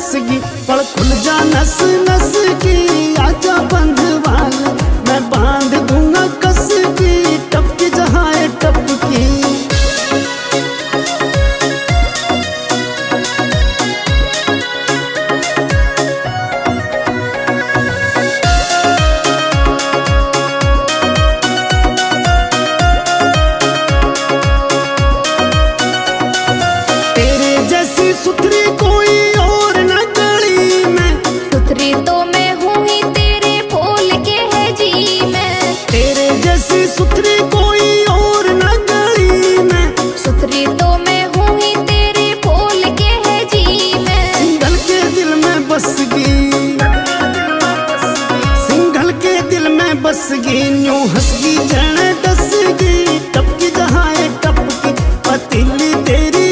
बसगी, पल खुल जा नस नस की, आजा बंधवाल मैं बांध दूंगा कस की, टपकी जहाँ है टपकी। सुथरी कोई और न गली में, सुथरी तो मैं हूँ ही तेरे फूल के है जी में। तेरे जैसी सुथरी कोई और न गली में, सुथरी तो मैं हूँ ही तेरे फूल के है जी में। सिंघल के दिल में बसगी, सिंघल के दिल में बसगी, यूं हंसगी जने दसगी, टपकी जहाँ है टपकी, पतीली तेरी